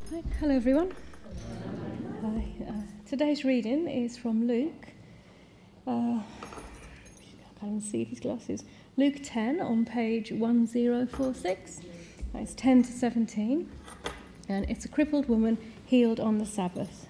Right. Hello everyone. Today's reading is from Luke. I can't even see these glasses. Luke 10 on page 1046. It's 10 to 17. And it's a crippled woman healed on the Sabbath.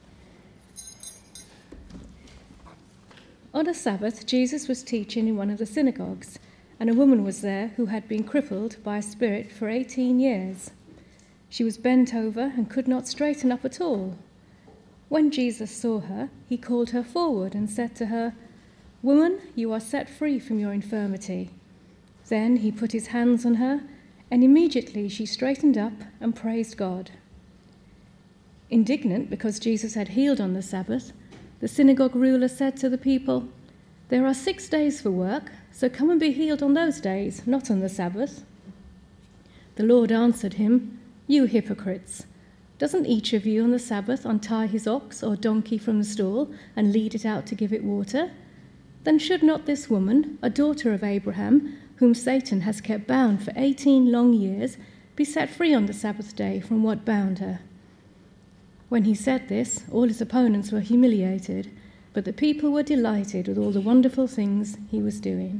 On a Sabbath, Jesus was teaching in one of the synagogues, and a woman was there who had been crippled by a spirit for 18 years. She was bent over and could not straighten up at all. When Jesus saw her, he called her forward and said to her, "Woman, you are set free from your infirmity." Then he put his hands on her, and immediately she straightened up and praised God. Indignant because Jesus had healed on the Sabbath, the synagogue ruler said to the people, "There are 6 days for work, so come and be healed on those days, not on the Sabbath." The Lord answered him, "You hypocrites! Doesn't each of you on the Sabbath untie his ox or donkey from the stall and lead it out to give it water? Then should not this woman, a daughter of Abraham, whom Satan has kept bound for 18 long years, be set free on the Sabbath day from what bound her?" When he said this, all his opponents were humiliated, but the people were delighted with all the wonderful things he was doing.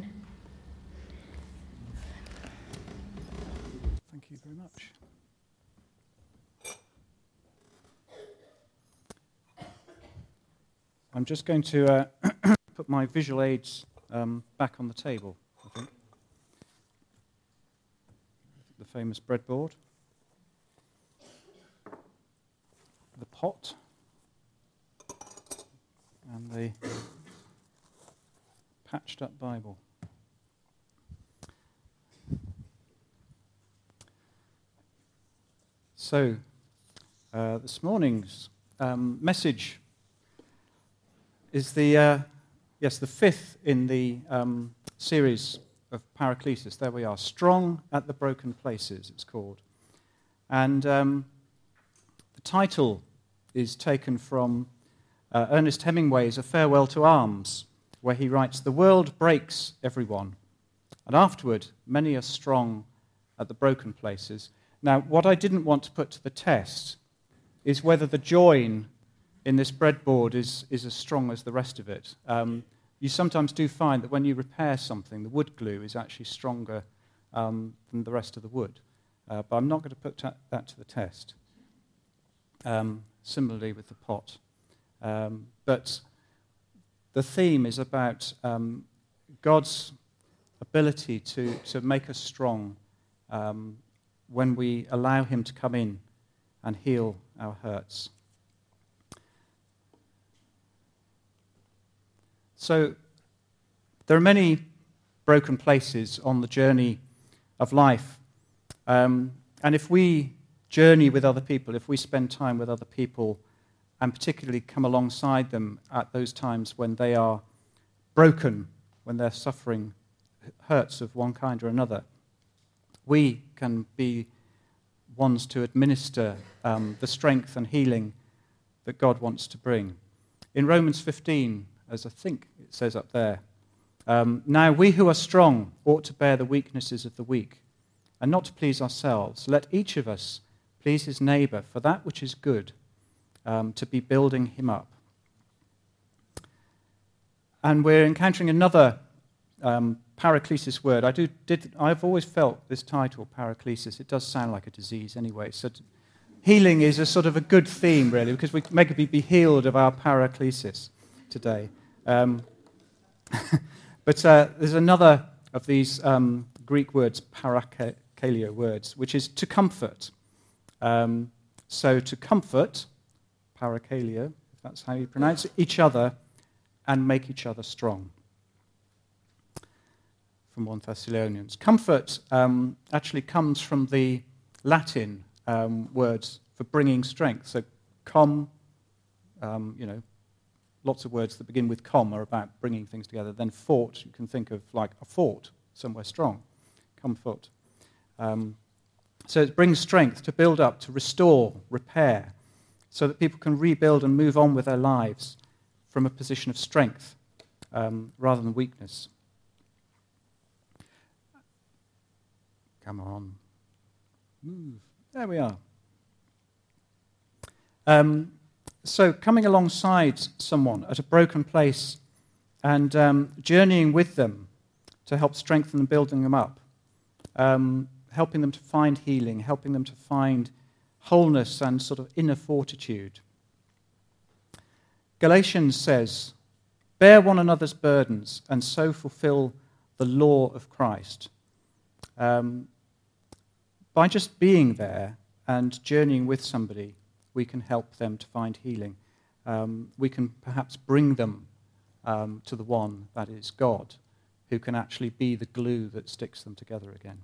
Thank you very much. I'm just going to put my visual aids back on the table, I think. The famous breadboard. The pot. And the patched up Bible. So, this morning's message is the fifth in the series of Paraclesis. There we are, Strong at the Broken Places, it's called. And the title is taken from Ernest Hemingway's A Farewell to Arms, where he writes, "The world breaks everyone, and afterward many are strong at the broken places." Now, what I didn't want to put to the test is whether the join in this breadboard is as strong as the rest of it. You sometimes do find that when you repair something, the wood glue is actually stronger than the rest of the wood. But I'm not going to put that to the test. Similarly with the pot. But the theme is about God's ability to make us strong when we allow him to come in and heal our hurts. So there are many broken places on the journey of life. And if we journey with other people, if we spend time with other people, and particularly come alongside them at those times when they are broken, when they're suffering hurts of one kind or another, we can be ones to administer the strength and healing that God wants to bring. In Romans 15, as I think it says up there, "Now we who are strong ought to bear the weaknesses of the weak, and not to please ourselves. Let each of us please his neighbour for that which is good, to be building him up." And we're encountering another Paraclesis word. I've always felt this title, Paraclesis, it does sound like a disease anyway. So healing is a sort of a good theme, really, because we maybe be healed of our Paraclesis today. But there's another of these Greek words, parakaleo words, which is to comfort. So to comfort, parakaleo, if that's how you pronounce it, each other and make each other strong. From 1 Thessalonians. Comfort actually comes from the Latin words for bringing strength. So lots of words that begin with com are about bringing things together. Then fort, you can think of like a fort, somewhere strong. Comfort. So it brings strength to build up, to restore, repair, so that people can rebuild and move on with their lives from a position of strength rather than weakness. Come on. Move. There we are. So coming alongside someone at a broken place and journeying with them to help strengthen and building them up, helping them to find healing, helping them to find wholeness and sort of inner fortitude. Galatians says, bear one another's burdens and so fulfill the law of Christ. By just being there and journeying with somebody, we can help them to find healing. We can perhaps bring them to the one, that is God, who can actually be the glue that sticks them together again.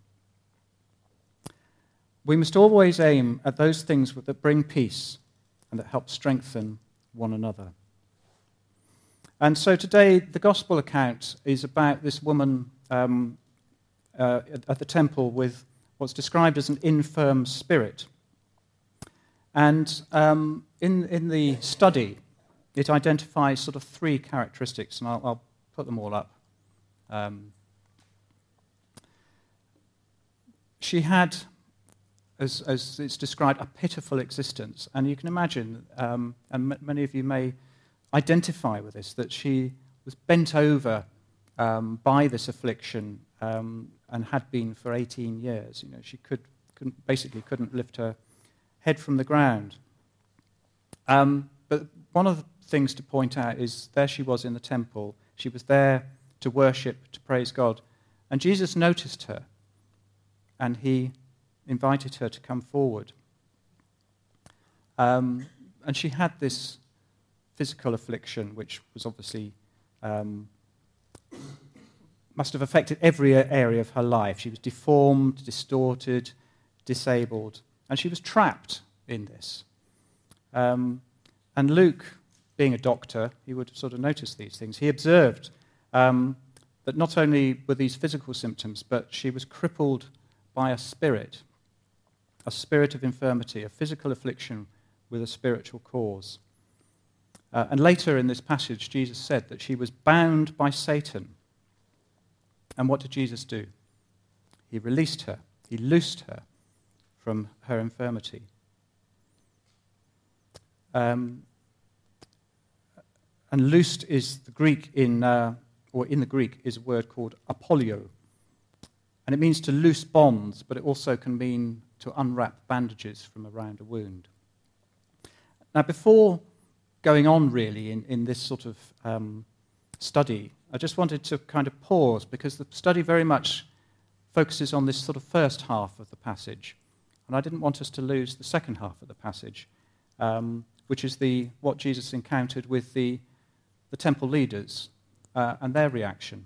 We must always aim at those things that bring peace and that help strengthen one another. And so today, the gospel account is about this woman at the temple with what's described as an infirm spirit. And in the study, it identifies sort of three characteristics, and I'll put them all up. She had, as it's described, a pitiful existence. And you can imagine, and many of you may identify with this, that she was bent over by this affliction and had been for 18 years. You know, she couldn't lift her head from the ground. But one of the things to point out is there she was in the temple. She was there to worship, to praise God. And Jesus noticed her, and he invited her to come forward. And she had this physical affliction, which was obviously must have affected every area of her life. She was deformed, distorted, disabled, and she was trapped in this. And Luke, being a doctor, he would sort of notice these things. He observed that not only were these physical symptoms, but she was crippled by a spirit of infirmity, a physical affliction with a spiritual cause. And later in this passage, Jesus said that she was bound by Satan. And what did Jesus do? He released her. He loosed her from her infirmity. And loosed is the Greek in the Greek is a word called apolio. And it means to loose bonds, but it also can mean to unwrap bandages from around a wound. Now, before going on really in this sort of study, I just wanted to kind of pause because the study very much focuses on this sort of first half of the passage. And I didn't want us to lose the second half of the passage, which is what Jesus encountered with the temple leaders and their reaction.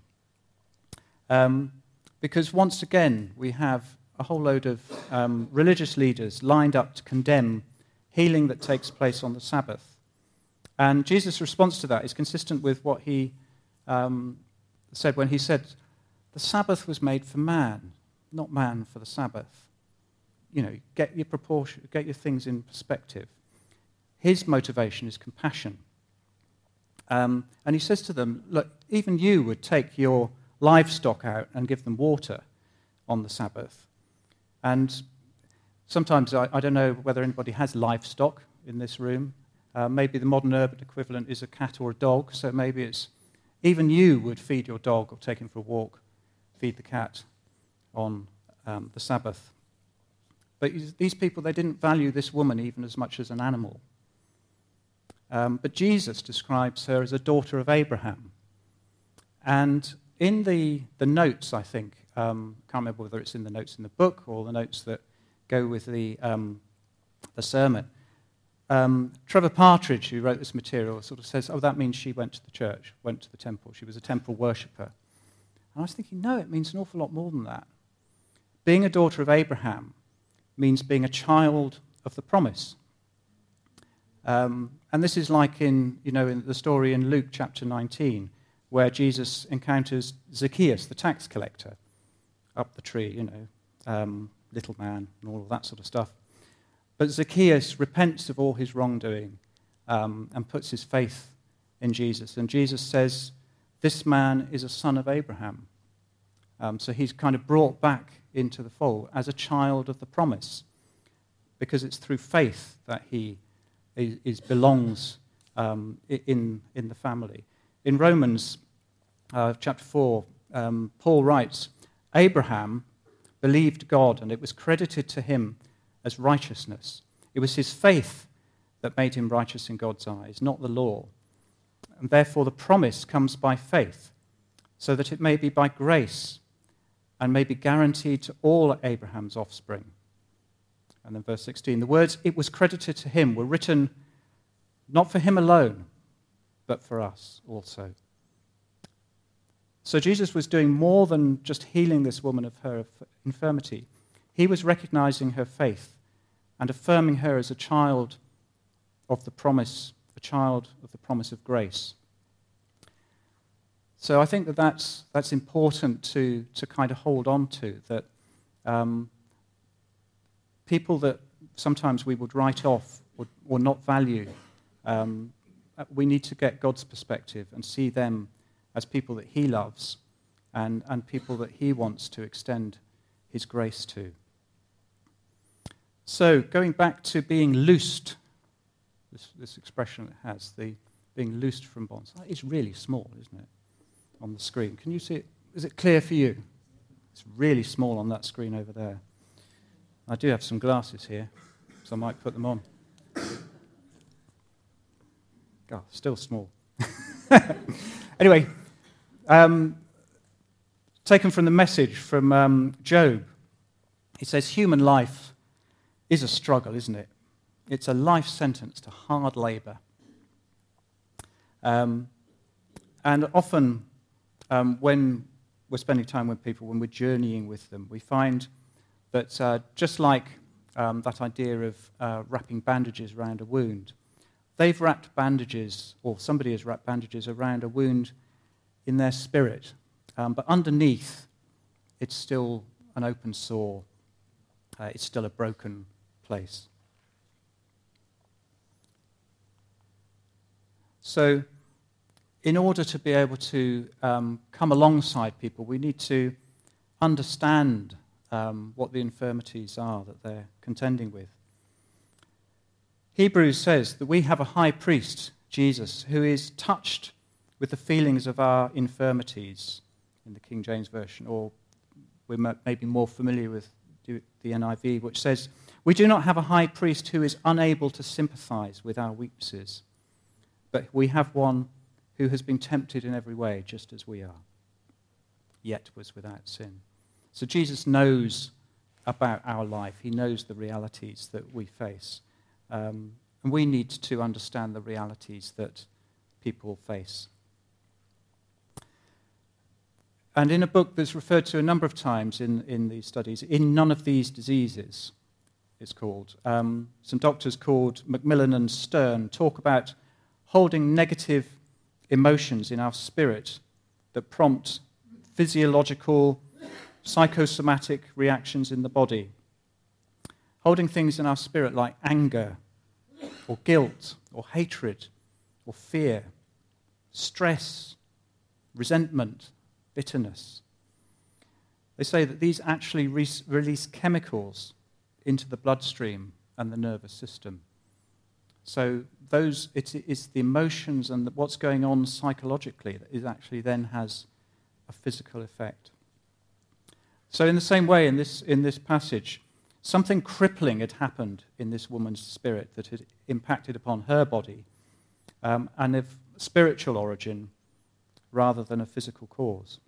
Because once again, we have a whole load of religious leaders lined up to condemn healing that takes place on the Sabbath. And Jesus' response to that is consistent with what he said when he said, the Sabbath was made for man, not man for the Sabbath. You know, get your things in perspective. His motivation is compassion. And he says to them, look, even you would take your livestock out and give them water on the Sabbath. And sometimes, I don't know whether anybody has livestock in this room. Maybe the modern urban equivalent is a cat or a dog, so maybe it's even you would feed your dog or take him for a walk, feed the cat on the Sabbath. But these people, they didn't value this woman even as much as an animal. But Jesus describes her as a daughter of Abraham. And in the notes, I think, can't remember whether it's in the notes in the book or the notes that go with the sermon, Trevor Partridge, who wrote this material, sort of says, that means she went to the church, went to the temple. She was a temple worshipper. And I was thinking, no, it means an awful lot more than that. Being a daughter of Abraham means being a child of the promise. And this is like in the story in Luke chapter 19, where Jesus encounters Zacchaeus, the tax collector, up the tree, little man and all of that sort of stuff. But Zacchaeus repents of all his wrongdoing and puts his faith in Jesus. And Jesus says, this man is a son of Abraham. So he's kind of brought back into the fold as a child of the promise, because it's through faith that he belongs in the family. In Romans chapter 4, Paul writes, Abraham believed God, and it was credited to him as righteousness. It was his faith that made him righteous in God's eyes, not the law. And therefore the promise comes by faith, so that it may be by grace and may be guaranteed to all Abraham's offspring. And then verse 16, the words, it was credited to him, were written not for him alone, but for us also. So Jesus was doing more than just healing this woman of her infirmity. He was recognizing her faith and affirming her as a child of the promise, a child of the promise of grace. So I think that's important to kind of hold on to, that people that sometimes we would write off or not value, we need to get God's perspective and see them as people that he loves and people that he wants to extend his grace to. So going back to being loosed, this expression it has, the being loosed from bonds. It's really small, isn't it, on the screen? Can you see it? Is it clear for you? It's really small on that screen over there. I do have some glasses here, so I might put them on. God, still small. Anyway, taken from the Message from Job, he says, human life is a struggle, isn't it? It's a life sentence to hard labor. And often when we're spending time with people, when we're journeying with them, we find that just like that idea of wrapping bandages around a wound, they've wrapped bandages, or somebody has wrapped bandages around a wound in their spirit. But underneath, it's still an open sore. It's still a broken place. So in order to be able to come alongside people, we need to understand what the infirmities are that they're contending with. Hebrews says that we have a high priest, Jesus, who is touched with the feelings of our infirmities, in the King James Version, or we're maybe more familiar with the NIV, which says, we do not have a high priest who is unable to sympathize with our weaknesses, but we have one who has been tempted in every way, just as we are, yet was without sin. So Jesus knows about our life. He knows the realities that we face. And we need to understand the realities that people face. And in a book that's referred to a number of times in these studies, In None of These Diseases, it's called, some doctors called Macmillan and Stern talk about holding negative emotions in our spirit that prompt physiological, psychosomatic reactions in the body. Holding things in our spirit like anger, or guilt, or hatred, or fear, stress, resentment, bitterness. They say that these actually release chemicals into the bloodstream and the nervous system. So it is the emotions and what's going on psychologically that actually then has a physical effect. So in the same way, in this passage, something crippling had happened in this woman's spirit that had impacted upon her body, and of spiritual origin rather than a physical cause.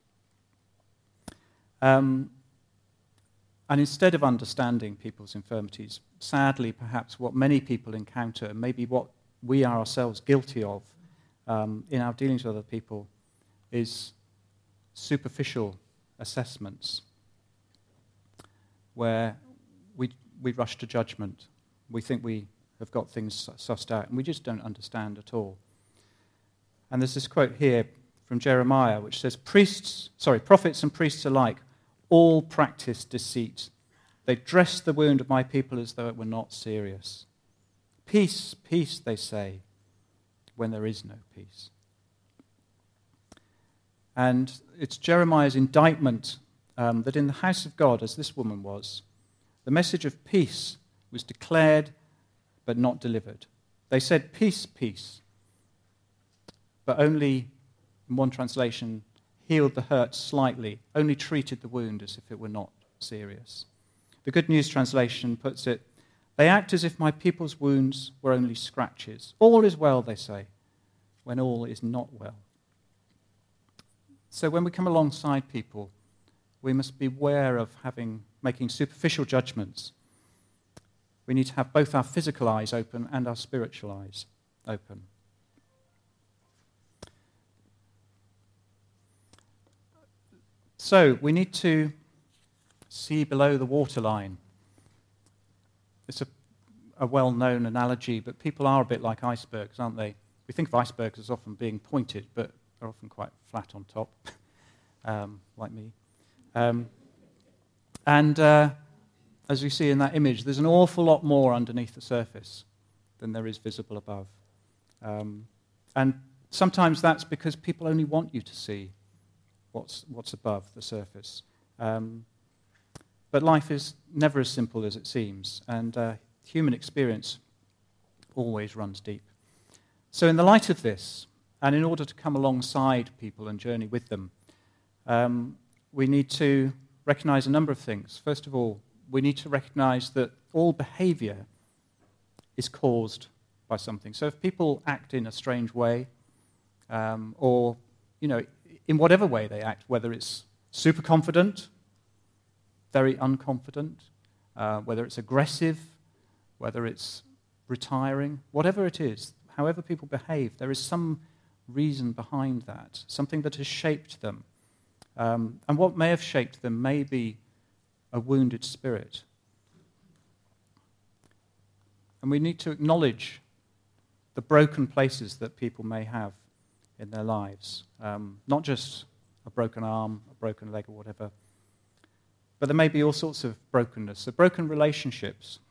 And instead of understanding people's infirmities, sadly, perhaps what many people encounter, maybe what we are ourselves guilty of in our dealings with other people, is superficial assessments where we rush to judgment. We think we have got things sussed out, and we just don't understand at all. And there's this quote here from Jeremiah, which says, prophets and priests alike all practice deceit. They dress the wound of my people as though it were not serious. Peace, peace, they say, when there is no peace. And it's Jeremiah's indictment that in the house of God, as this woman was, the message of peace was declared but not delivered. They said, "Peace, peace," but only, in one translation, healed the hurt slightly, only treated the wound as if it were not serious. The Good News translation puts it, "They act as if my people's wounds were only scratches. All is well," they say, when all is not well. So when we come alongside people, we must beware of making superficial judgments. We need to have both our physical eyes open and our spiritual eyes open. So we need to see below the waterline. It's a well-known analogy, but people are a bit like icebergs, aren't they? We think of icebergs as often being pointed, but they're often quite flat on top, like me. As we see in that image, there's an awful lot more underneath the surface than there is visible above. And sometimes that's because people only want you to see what's above the surface. But life is never as simple as it seems, and human experience always runs deep. So in the light of this, and in order to come alongside people and journey with them, we need to recognize a number of things. First of all, we need to recognize that all behavior is caused by something. So if people act in a strange way, or, in whatever way they act, whether it's super confident, very unconfident, whether it's aggressive, whether it's retiring, whatever it is, however people behave, there is some reason behind that, something that has shaped them. And what may have shaped them may be a wounded spirit. And we need to acknowledge the broken places that people may have in their lives. Not just a broken arm, a broken leg or whatever, but there may be all sorts of brokenness, so broken relationships.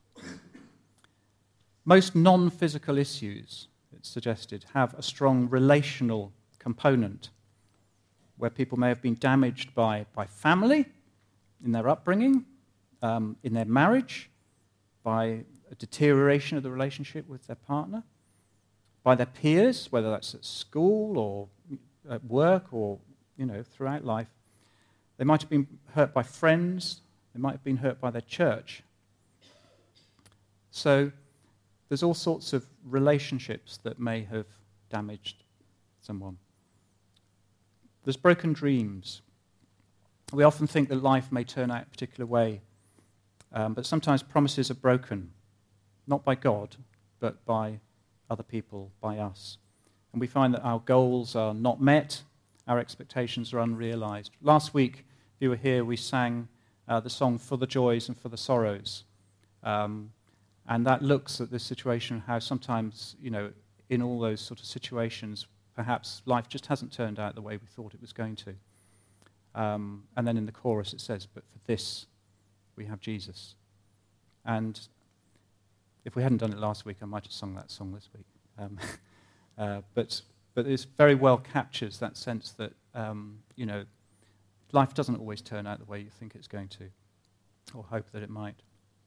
Most non-physical issues, it's suggested, have a strong relational component, where people may have been damaged by family, in their upbringing, in their marriage, by a deterioration of the relationship with their partner, by their peers, whether that's at school or at work or, throughout life. They might have been hurt by friends. They might have been hurt by their church. So there's all sorts of relationships that may have damaged someone. There's broken dreams. We often think that life may turn out a particular way, but sometimes promises are broken, not by God, but by other people, by us. And we find that our goals are not met, our expectations are unrealized. Last week, if you were here, we sang the song "For the Joys and for the Sorrows." And that looks at this situation, how sometimes, in all those sort of situations, perhaps life just hasn't turned out the way we thought it was going to. And then in the chorus it says, "But for this, we have Jesus." And if we hadn't done it last week, I might have sung that song this week. But it very well captures that sense that, life doesn't always turn out the way you think it's going to, or hope that it might.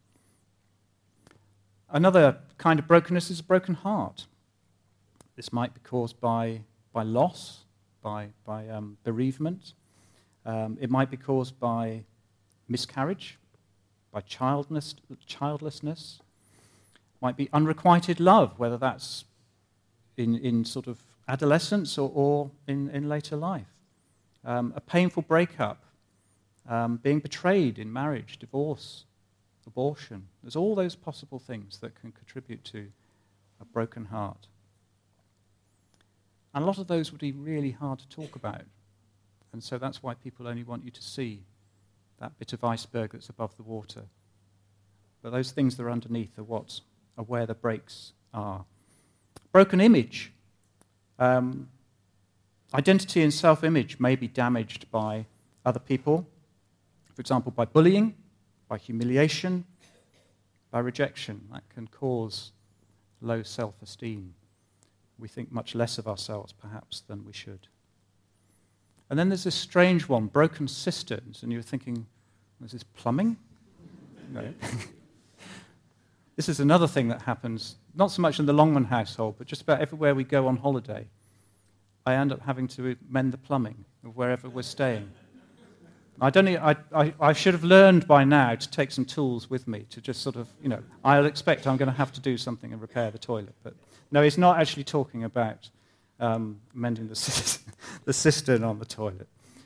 Another kind of brokenness is a broken heart. This might be caused by loss, by bereavement. It might be caused by miscarriage, by childlessness. It might be unrequited love, whether that's in sort of adolescence or in later life. A painful breakup, being betrayed in marriage, divorce, abortion. There's all those possible things that can contribute to a broken heart. And a lot of those would be really hard to talk about. And so that's why people only want you to see that bit of iceberg that's above the water. But those things that are underneath are where the breaks are. Broken image. Identity and self-image may be damaged by other people. For example, by bullying, by humiliation, by rejection. That can cause low self-esteem. We think much less of ourselves, perhaps, than we should. And then there's this strange one, broken cisterns. And you're thinking, is this plumbing? No. This is another thing that happens, not so much in the Longman household, but just about everywhere we go on holiday. I end up having to mend the plumbing of wherever we're staying. I should have learned by now to take some tools with me to just sort of, I'll expect I'm going to have to do something and repair the toilet. But no, he's not actually talking about mending the cistern on the toilet.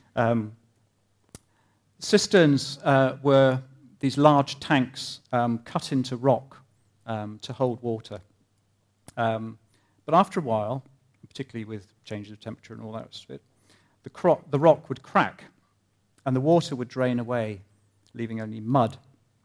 Cisterns were these large tanks cut into rock to hold water. But after a while, particularly with changes of temperature and all that sort of it, the rock would crack and the water would drain away, leaving only mud.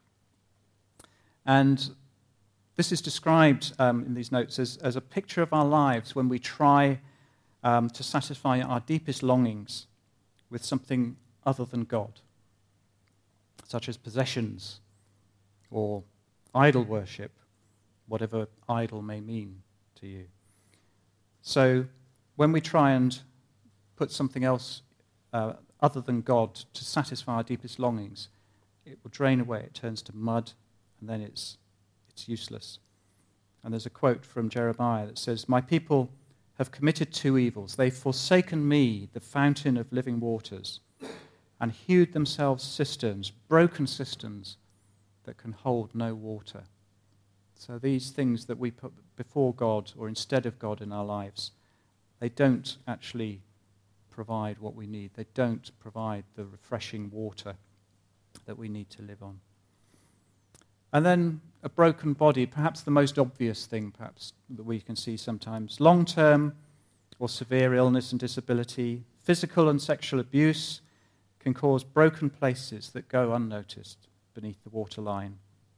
And this is described in these notes as a picture of our lives when we try to satisfy our deepest longings with something other than God, such as possessions or idol worship, whatever idol may mean to you. So when we try and put something else other than God to satisfy our deepest longings, it will drain away, it turns to mud, and then it's useless. And there's a quote from Jeremiah that says, "My people have committed two evils. They've forsaken me, the fountain of living waters, and hewed themselves cisterns, broken cisterns that can hold no water." So these things that we put before God or instead of God in our lives, they don't actually provide what we need. They don't provide the refreshing water that we need to live on. And then a broken body, perhaps the most obvious thing perhaps that we can see sometimes. Long-term or severe illness and disability, physical and sexual abuse can cause broken places that go unnoticed beneath the waterline.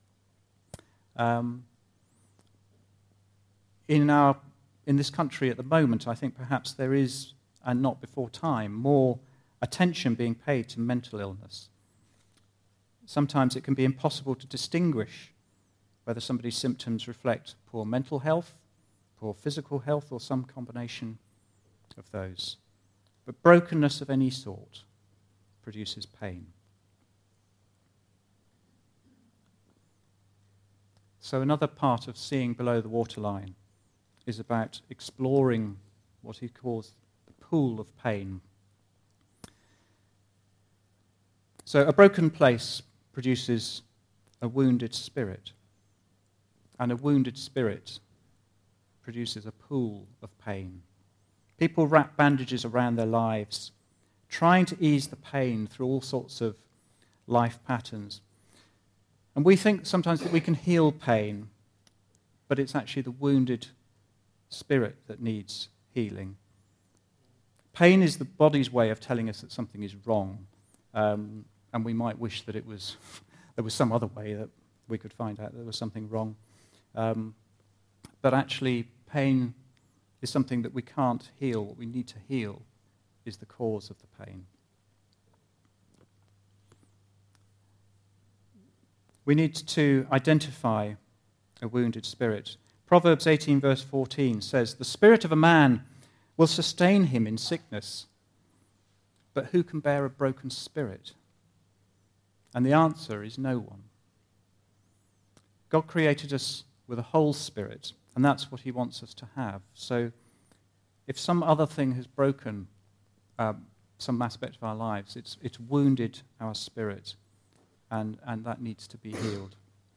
In this country at the moment, I think perhaps there is, and not before time, more attention being paid to mental illness. Sometimes it can be impossible to distinguish whether somebody's symptoms reflect poor mental health, poor physical health, or some combination of those. But brokenness of any sort produces pain. So another part of seeing below the waterline is about exploring what he calls the pool of pain. So a broken place produces a wounded spirit, and a wounded spirit produces a pool of pain. People wrap bandages around their lives, trying to ease the pain through all sorts of life patterns. And we think sometimes that we can heal pain, but it's actually the wounded spirit that needs healing. Pain is the body's way of telling us that something is wrong, and we might wish that there was some other way that we could find out there was something wrong. But actually, pain is something that we can't heal. What we need to heal is the cause of the pain. We need to identify a wounded spirit. Proverbs 18 verse 14 says, "The spirit of a man will sustain him in sickness, but who can bear a broken spirit?" And the answer is no one. God created us with a whole spirit, and that's what he wants us to have. So if some other thing has broken some aspect of our lives, it's wounded our spirit, and that needs to be healed.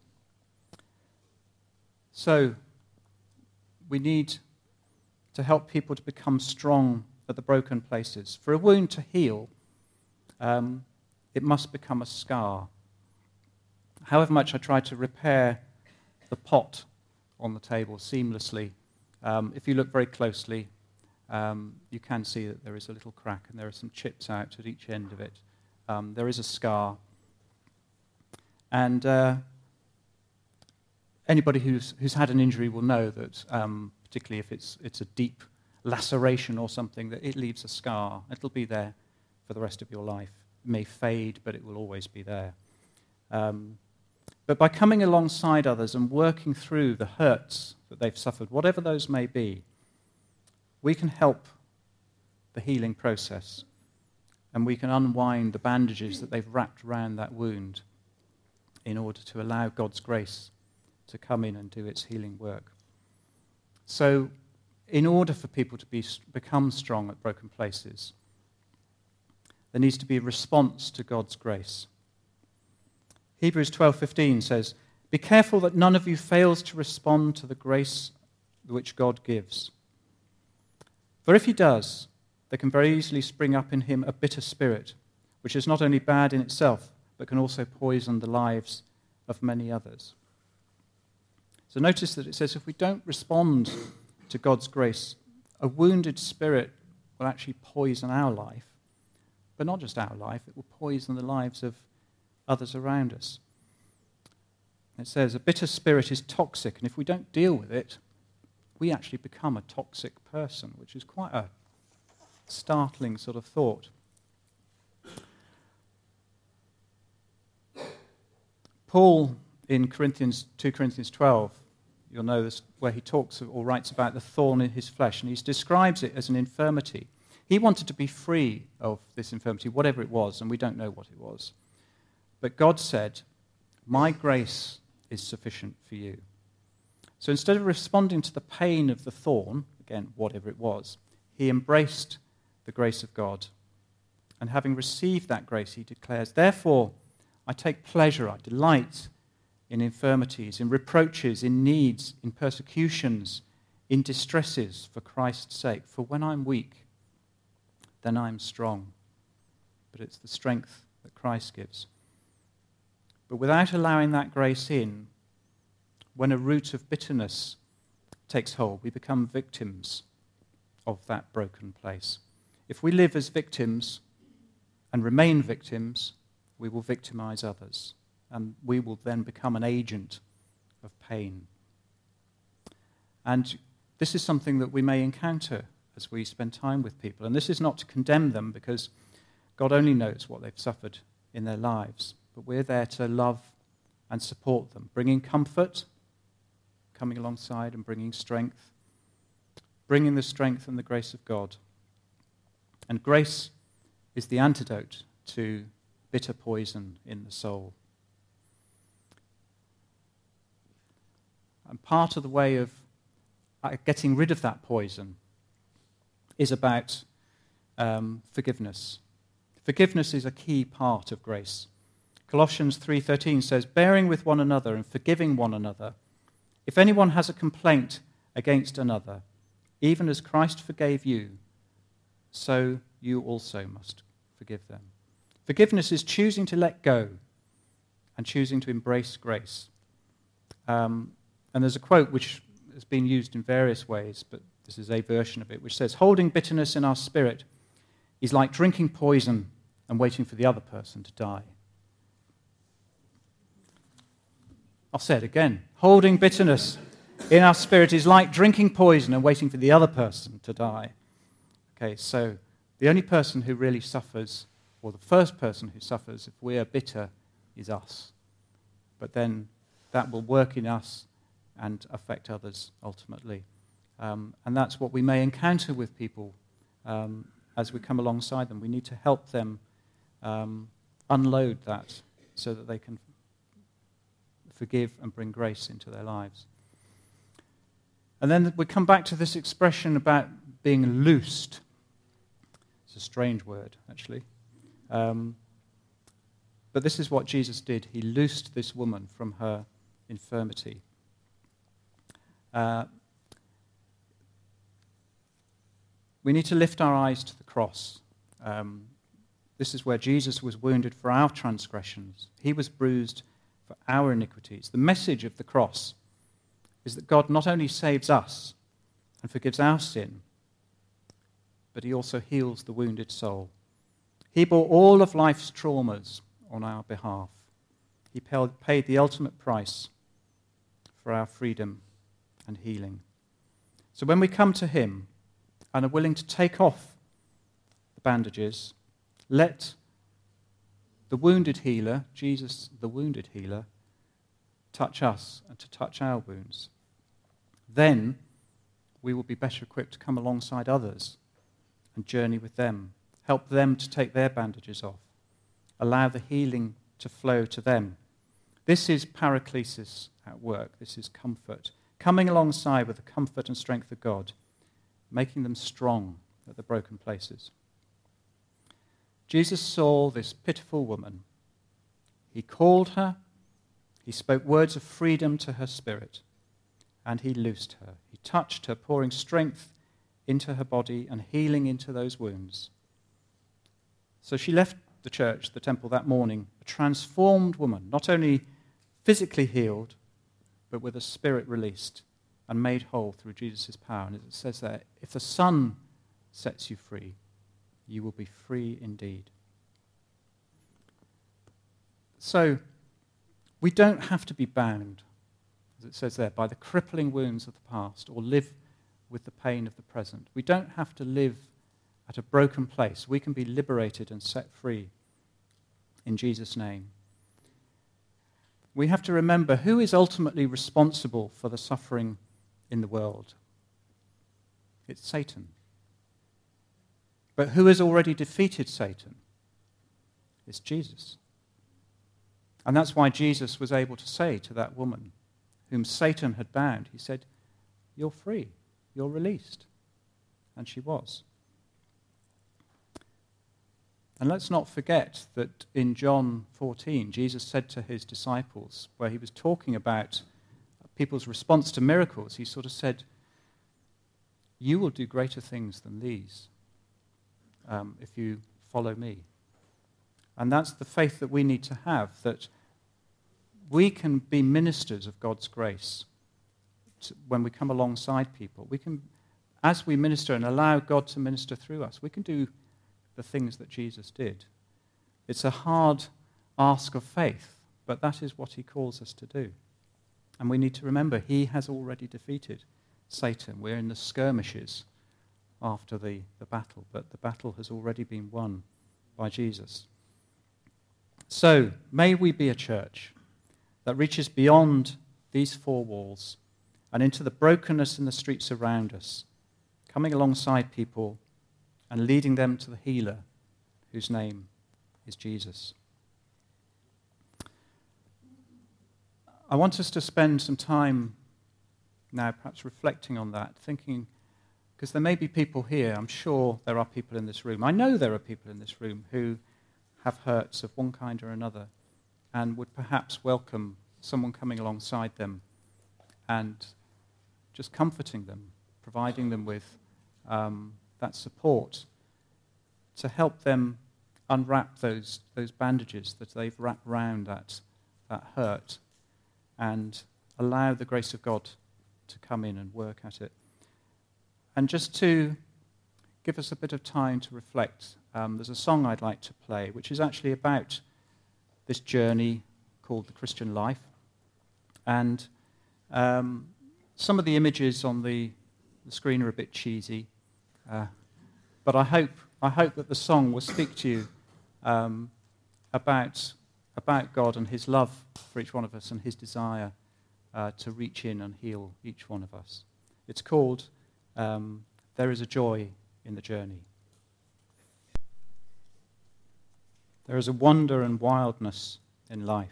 So we need to help people to become strong at the broken places. For a wound to heal, it must become a scar. However much I try to repair the pot on the table seamlessly, if you look very closely, you can see that there is a little crack and there are some chips out at each end of it. There is a scar. And anybody who's had an injury will know that, particularly if it's a deep laceration or something, that it leaves a scar. It'll be there for the rest of your life. It may fade, but it will always be there. But by coming alongside others and working through the hurts that they've suffered, whatever those may be, we can help the healing process, and we can unwind the bandages that they've wrapped around that wound in order to allow God's grace to come in and do its healing work. So, in order for people to become strong at broken places, there needs to be a response to God's grace. Hebrews 12:15 says, "Be careful that none of you fails to respond to the grace which God gives. For if he does, there can very easily spring up in him a bitter spirit, which is not only bad in itself, but can also poison the lives of many others." So notice that it says if we don't respond to God's grace, a wounded spirit will actually poison our life. But not just our life, it will poison the lives of others around us. It says a bitter spirit is toxic, and if we don't deal with it, we actually become a toxic person, which is quite a startling sort of thought. Paul, in 2 Corinthians 12, you'll know this, where he talks or writes about the thorn in his flesh, and he describes it as an infirmity. He wanted to be free of this infirmity, whatever it was, and we don't know what it was. But God said, "My grace is sufficient for you." So instead of responding to the pain of the thorn, again, whatever it was, he embraced the grace of God. And having received that grace, he declares, "Therefore, I take pleasure, I delight in infirmities, in reproaches, in needs, in persecutions, in distresses for Christ's sake. For when I'm weak, then I'm strong." But it's the strength that Christ gives. But without allowing that grace in, when a root of bitterness takes hold, we become victims of that broken place. If we live as victims and remain victims, we will victimize others, and we will then become an agent of pain. And this is something that we may encounter as we spend time with people. And this is not to condemn them, because God only knows what they've suffered in their lives. But we're there to love and support them, bringing comfort, coming alongside and bringing strength, bringing the strength and the grace of God. And grace is the antidote to bitter poison in the soul. And part of the way of getting rid of that poison is about forgiveness. Forgiveness is a key part of grace. Colossians 3:13 says, "Bearing with one another and forgiving one another. If anyone has a complaint against another, even as Christ forgave you, so you also must forgive them." Forgiveness is choosing to let go and choosing to embrace grace. And there's a quote which has been used in various ways, but this is a version of it, which says, "Holding bitterness in our spirit is like drinking poison and waiting for the other person to die." I'll say it again. Holding bitterness in our spirit is like drinking poison and waiting for the other person to die. Okay, so the only person who really suffers, or the first person who suffers if we are bitter, is us. But then that will work in us and affect others ultimately. And that's what we may encounter with people as we come alongside them. We need to help them unload that so that they can forgive and bring grace into their lives. And then we come back to this expression about being loosed. It's a strange word, actually. But this is what Jesus did. He loosed this woman from her infirmity. We need to lift our eyes to the cross. This is where Jesus was wounded for our transgressions. He was bruised for our iniquities. The message of the cross is that God not only saves us and forgives our sin, but he also heals the wounded soul. He bore all of life's traumas on our behalf. He paid the ultimate price for our freedom and healing. So when we come to him and are willing to take off the bandages, let the wounded healer, Jesus the wounded healer, touch us and to touch our wounds. Then we will be better equipped to come alongside others and journey with them, help them to take their bandages off, allow the healing to flow to them This is paraklesis at work. This is comfort. Coming alongside with the comfort and strength of God, making them strong at the broken places. Jesus saw this pitiful woman. He called her. He spoke words of freedom to her spirit. And he loosed her. He touched her, pouring strength into her body and healing into those wounds. So she left the church, the temple, that morning, a transformed woman, not only physically healed, but with a spirit released and made whole through Jesus' power. And as it says there, if the Son sets you free, you will be free indeed. So, we don't have to be bound, as it says there, by the crippling wounds of the past or live with the pain of the present. We don't have to live at a broken place. We can be liberated and set free in Jesus' name. We have to remember who is ultimately responsible for the suffering in the world. It's Satan. But who has already defeated Satan? It's Jesus. And that's why Jesus was able to say to that woman whom Satan had bound, he said, "You're free, you're released." And she was. And let's not forget that in John 14, Jesus said to his disciples, where he was talking about people's response to miracles, he sort of said, "You will do greater things than these if you follow me." And that's the faith that we need to have, that we can be ministers of God's grace when we come alongside people. We can, as we minister and allow God to minister through us, we can do the things that Jesus did. It's a hard ask of faith, but that is what he calls us to do. And we need to remember he has already defeated Satan. We're in the skirmishes after the battle, but the battle has already been won by Jesus. So, may we be a church that reaches beyond these four walls and into the brokenness in the streets around us, coming alongside people and leading them to the healer whose name is Jesus. I want us to spend some time now perhaps reflecting on that, thinking, because there may be people here, I'm sure there are people in this room, I know there are people in this room who have hurts of one kind or another and would perhaps welcome someone coming alongside them and just comforting them, providing them with that support to help them unwrap those bandages that they've wrapped around that hurt and allow the grace of God to come in and work at it. And just to give us a bit of time to reflect, there's a song I'd like to play, which is actually about this journey called The Christian Life. And some of the images on the screen are a bit cheesy, but I hope that the song will speak to you about God and his love for each one of us and his desire to reach in and heal each one of us. It's called There Is a Joy in the Journey. There is a wonder and wildness in life.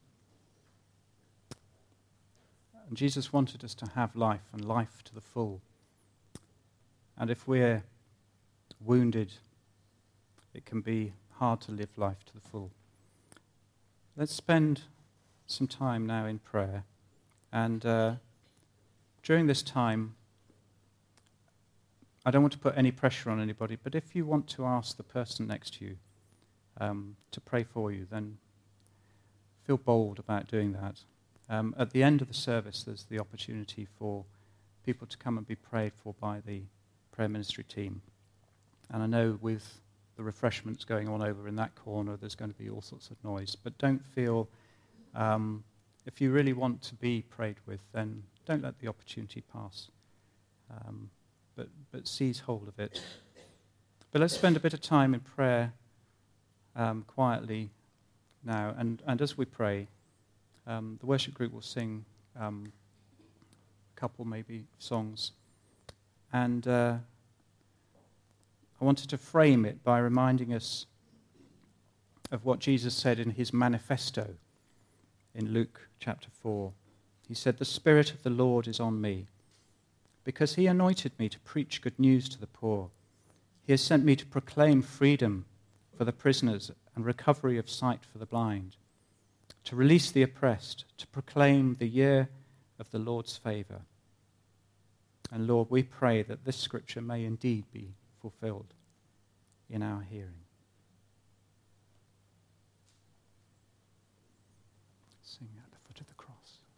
And Jesus wanted us to have life and life to the full. And if we're wounded, it can be hard to live life to the full. Let's spend some time now in prayer. And during this time, I don't want to put any pressure on anybody, but if you want to ask the person next to you to pray for you, then feel bold about doing that. At the end of the service, there's the opportunity for people to come and be prayed for by the prayer ministry team. And I know with the refreshments going on over in that corner, there's going to be all sorts of noise. But don't feel, if you really want to be prayed with, then don't let the opportunity pass. But seize hold of it. But let's spend a bit of time in prayer quietly now. And as we pray, the worship group will sing a couple maybe songs. And I wanted to frame it by reminding us of what Jesus said in his manifesto in Luke chapter 4. He said, "The Spirit of the Lord is on me, because he anointed me to preach good news to the poor. He has sent me to proclaim freedom for the prisoners and recovery of sight for the blind, to release the oppressed, to proclaim the year of the Lord's favor." And Lord, we pray that this scripture may indeed be fulfilled in our hearing. Sing that.